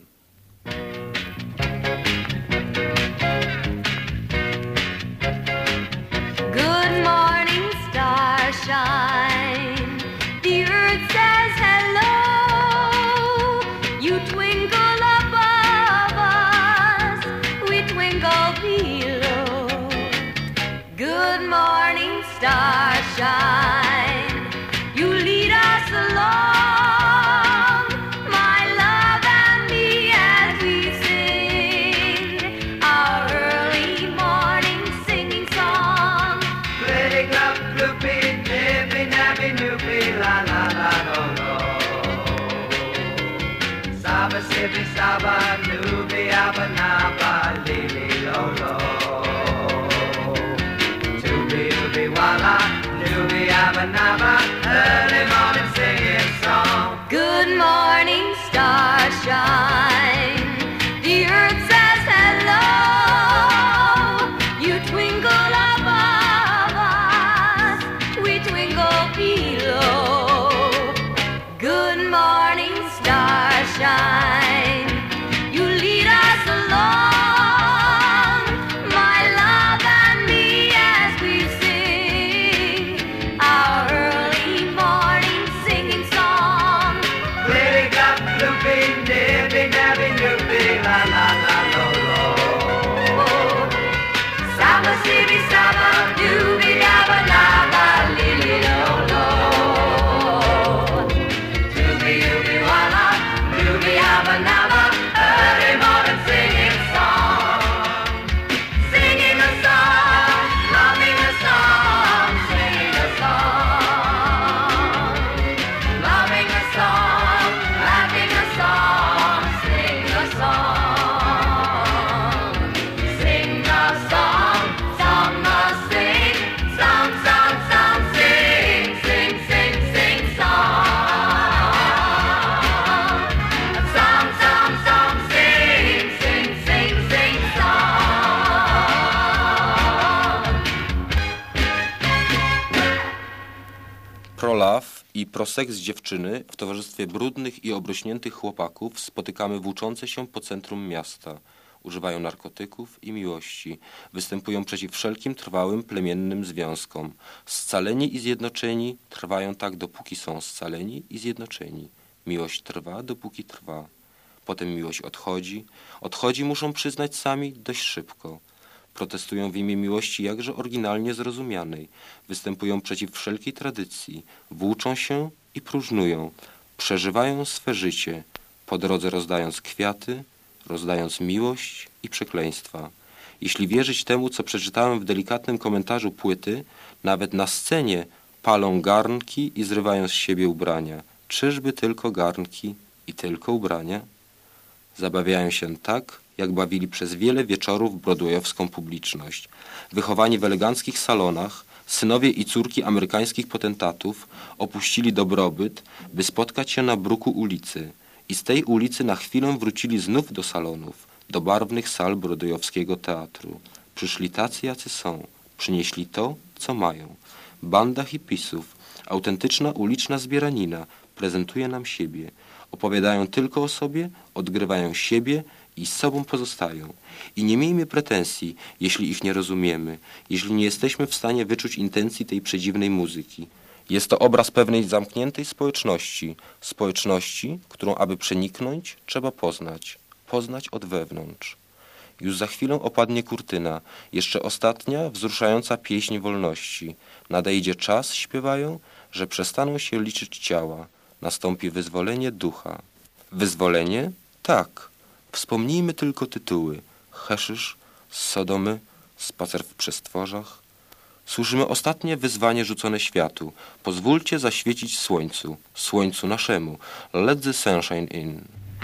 Good morning, starshine. The earth says hello. You twinkle above us, we twinkle below. Good morning, starshine. You lead us along, my love and me, as we sing our early morning singing song. Pretty club, bloopy, nippy, nappy, noopy, la la la lo lo. Saba, sippy, saba, noopy, abba, naba, lily, lo lo. Tooby, ooby, walla, noopy, abba, naba, early morning singing song. Good morning, starshine. The earth says hello. You twinkle above us, we twinkle below. Good morning, starshine. You lead us along, my love and me, as we sing our early morning singing song. Pretty club, bloopy, nippy, nappy, noopy, la la la lo lo. Saba, sibi, saba, dooby, dabba, dabba, lily, lo, lo. Dooby, ooby, walla, dooby, abba, naba, early morning singing song. Singing a song, loving a song, singing a song. Loving a song, laughing a song, sing a song. Sing a song, song must sing, song, song, song, sing, sing, sing, sing, song. Song, song, song, sing, sing, sing, sing, song. Prolove i proseks dziewczyny w towarzystwie brudnych i obrośniętych chłopaków spotykamy włóczące się po centrum miasta. Używają narkotyków i miłości. Występują przeciw wszelkim trwałym plemiennym związkom. Scaleni i zjednoczeni trwają tak, dopóki są scaleni i zjednoczeni. Miłość trwa, dopóki trwa. Potem miłość odchodzi. Odchodzi, muszą przyznać sami, dość szybko. Protestują w imię miłości jakże oryginalnie zrozumianej. Występują przeciw wszelkiej tradycji. Włóczą się i próżnują. Przeżywają swe życie. Po drodze rozdając kwiaty, rozdając miłość i przekleństwa. Jeśli wierzyć temu, co przeczytałem w delikatnym komentarzu płyty, nawet na scenie palą garnki i zrywają z siebie ubrania. Czyżby tylko garnki i tylko ubrania? Zabawiają się tak, jak bawili przez wiele wieczorów broadwayowską publiczność. Wychowani w eleganckich salonach, synowie i córki amerykańskich potentatów opuścili dobrobyt, by spotkać się na bruku ulicy. I z tej ulicy na chwilę wrócili znów do salonów, do barwnych sal broadwayowskiego teatru. Przyszli tacy, jacy są. Przynieśli to, co mają. Banda hipisów, autentyczna uliczna zbieranina, prezentuje nam siebie. Opowiadają tylko o sobie, odgrywają siebie i z sobą pozostają. I nie miejmy pretensji, jeśli ich nie rozumiemy, jeśli nie jesteśmy w stanie wyczuć intencji tej przedziwnej muzyki. Jest to obraz pewnej zamkniętej społeczności, społeczności, którą aby przeniknąć, trzeba poznać, poznać od wewnątrz. Już za chwilę opadnie kurtyna, jeszcze ostatnia, wzruszająca pieśń wolności. Nadejdzie czas, śpiewają, że przestaną się liczyć ciała. Nastąpi wyzwolenie ducha. Wyzwolenie? Tak. Wspomnijmy tylko tytuły. Heszysz, z Sodomy, spacer w przestworzach. Słyszymy ostatnie wyzwanie rzucone światu. Pozwólcie zaświecić słońcu, słońcu naszemu. Let the sunshine in.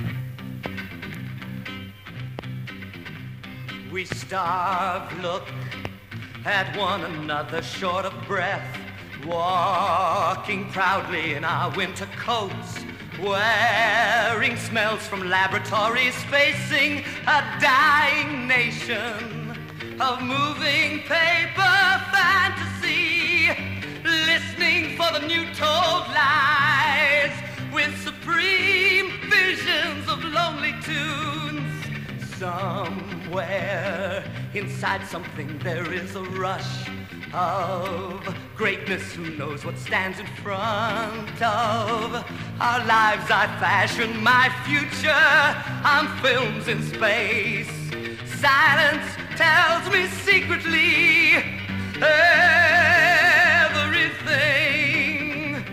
We starve, look at one another short of breath, walking proudly in our winter coats, wearing smells from laboratories, facing a dying nation of moving paper fantasy, listening for the new told lies with supreme visions of lonely tunes. Somewhere inside something there is a rush of greatness. Who knows what stands in front of our lives? I fashion my future on films in space. Silence tells me secretly everything,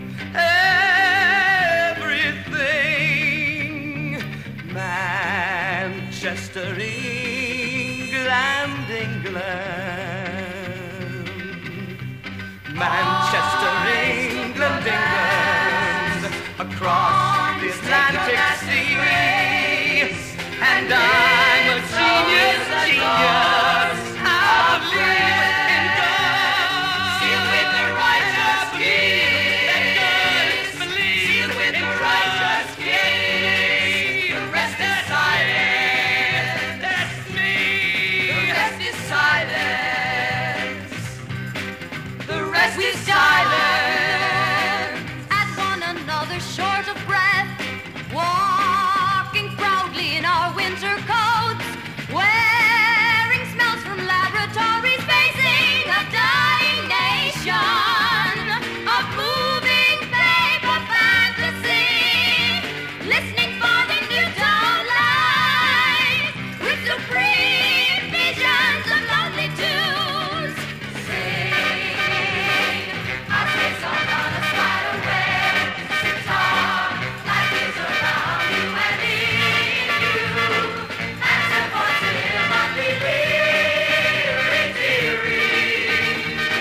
everything. Manchester, England, England. Manchester, England, England. Across the Atlantic Sea. And I'm a genius, genius. I'll live in God. Sealed with the righteous key. Let God believe. Sealed with the righteous key. The rest is silence. That's me. The rest is silence. The rest is silence. At one another short of breath, walking proudly in our winter coats, wearing smells from laboratories, facing a dying nation of moving paper fantasy, listening for the new dawn light with supreme visions of lonely tunes. Sing, our face on a spider web, sitar, life is around you and in you. Answer for him, I believe, dearie.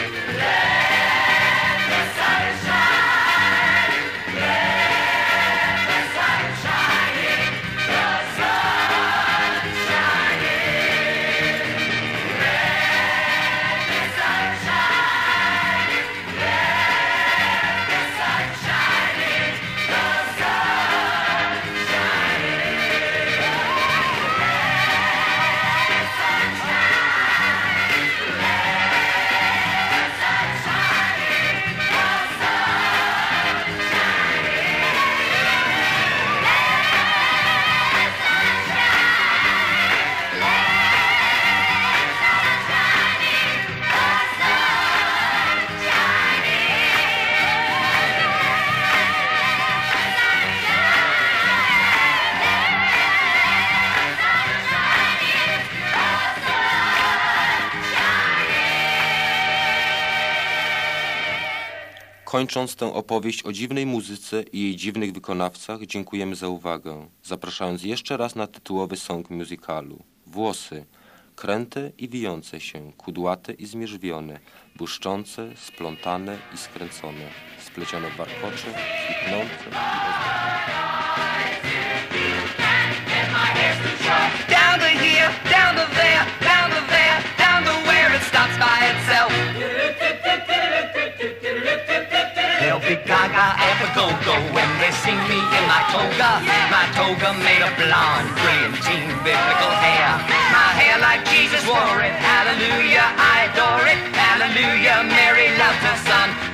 Let the sun shine, let the sun shine, the sun shining. Let the sun shine, let the sun shining, the sun Kończąc tę opowieść o dziwnej muzyce i jej dziwnych wykonawcach, dziękujemy za uwagę, zapraszając jeszcze raz na tytułowy song musicalu. Włosy, kręte i wijące się, kudłate i zmierzwione, błyszczące, splątane i skręcone, splecione w warkocze, kwitnące i Down to here, down to there, down to there, down to where it stops by itself. They'll be gaga and a go-go when they see me in my toga. My toga made of blonde, brilliantine, biblical hair. My hair like Jesus wore it, hallelujah, I adore it, hallelujah, Mary loved her son.